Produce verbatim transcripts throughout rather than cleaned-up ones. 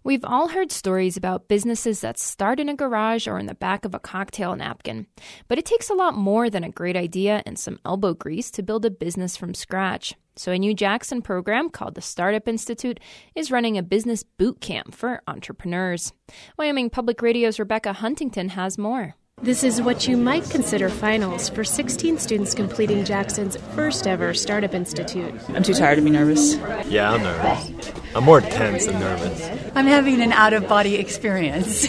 We've all heard stories about businesses that start in a garage or in the back of a cocktail napkin, but it takes a lot more than a great idea and some elbow grease to build a business from scratch. So a new Jackson program called the Startup Institute is running a business boot camp for entrepreneurs. Wyoming Public Radio's Rebecca Huntington has more. This is what you might consider finals for sixteen students completing Jackson's first ever Startup Institute. I'm too tired to be nervous. Yeah, I'm nervous. I'm more tense than nervous. I'm having an out-of-body experience.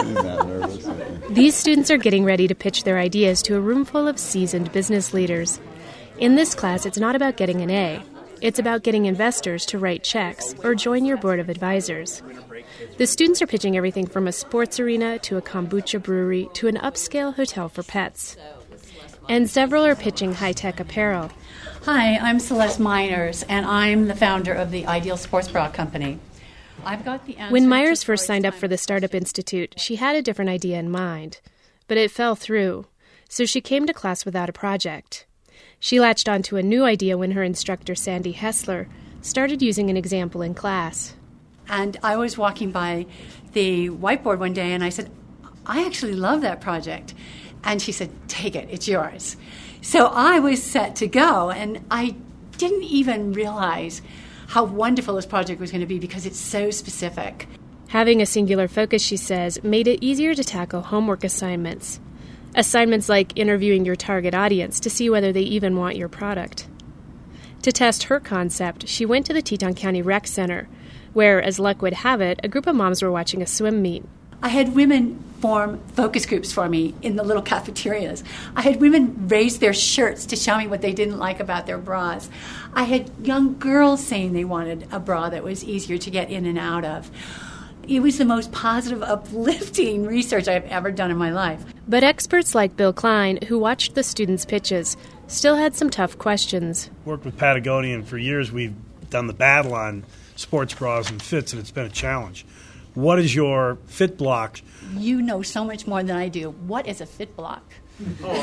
These students are getting ready to pitch their ideas to a room full of seasoned business leaders. In this class, it's not about getting an A. It's about getting investors to write checks or join your board of advisors. The students are pitching everything from a sports arena to a kombucha brewery to an upscale hotel for pets. And several are pitching high-tech apparel. Hi, I'm Celeste Miners, and I'm the founder of the Ideal Sports Bra Company. I've got the answer. When Myers first signed up for the Startup Institute, she had a different idea in mind. But it fell through, so she came to class without a project. She latched onto a new idea when her instructor, Sandy Hessler, started using an example in class. And I was walking by the whiteboard one day, and I said, I actually love that project. And she said, take it, it's yours. So I was set to go, and I didn't even realize how wonderful this project was going to be because it's so specific. Having a singular focus, she says, made it easier to tackle homework assignments. Assignments like interviewing your target audience to see whether they even want your product. To test her concept, she went to the Teton County Rec Center, where, as luck would have it, a group of moms were watching a swim meet. I had women form focus groups for me in the little cafeterias. I had women raise their shirts to show me what they didn't like about their bras. I had young girls saying they wanted a bra that was easier to get in and out of. It was the most positive, uplifting research I've ever done in my life. But experts like Bill Klein, who watched the students' pitches, still had some tough questions. Worked with Patagonia, and for years we've done the battle on sports bras and fits, and it's been a challenge. What is your fit block? You know so much more than I do. What is a fit block? Oh,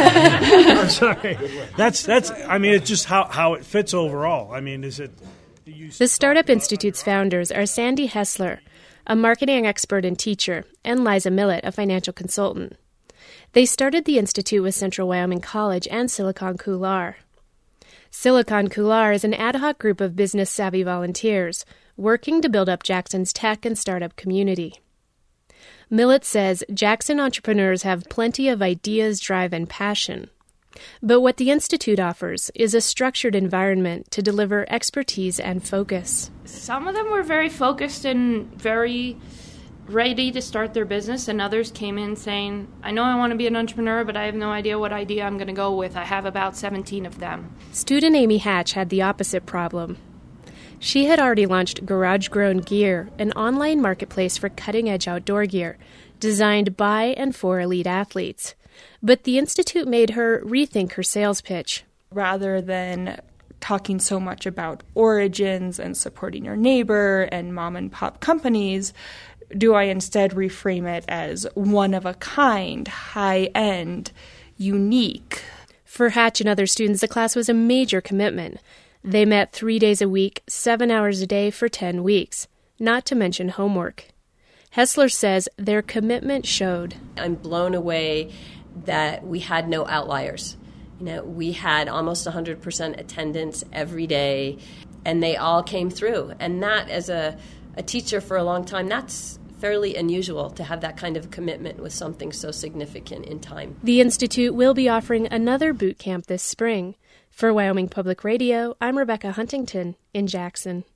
I'm sorry. That's that's. I mean, it's just how, how it fits overall. I mean, is it? You... The Startup Institute's founders are Sandy Hessler, a marketing expert and teacher, and Liza Millett, a financial consultant. They started the institute with Central Wyoming College and Silicon Coular. Silicon Coular is an ad hoc group of business-savvy volunteers working to build up Jackson's tech and startup community. Millett says Jackson entrepreneurs have plenty of ideas, drive, and passion. But what the Institute offers is a structured environment to deliver expertise and focus. Some of them were very focused and very ready to start their business, and others came in saying, I know I want to be an entrepreneur, but I have no idea what idea I'm going to go with. I have about seventeen of them. Student Amy Hatch had the opposite problem. She had already launched Garage Grown Gear, an online marketplace for cutting-edge outdoor gear, designed by and for elite athletes. But the Institute made her rethink her sales pitch. Rather than talking so much about origins and supporting your neighbor and mom-and-pop companies, do I instead reframe it as one-of-a-kind, high-end, unique? For Hatch and other students, the class was a major commitment. They met three days a week, seven hours a day for ten weeks, not to mention homework. Hessler says their commitment showed. I'm blown away that we had no outliers. You know, we had almost one hundred percent attendance every day, and they all came through. And that, as a, a teacher for a long time, that's fairly unusual to have that kind of commitment with something so significant in time. The Institute will be offering another boot camp this spring. For Wyoming Public Radio, I'm Rebecca Huntington in Jackson.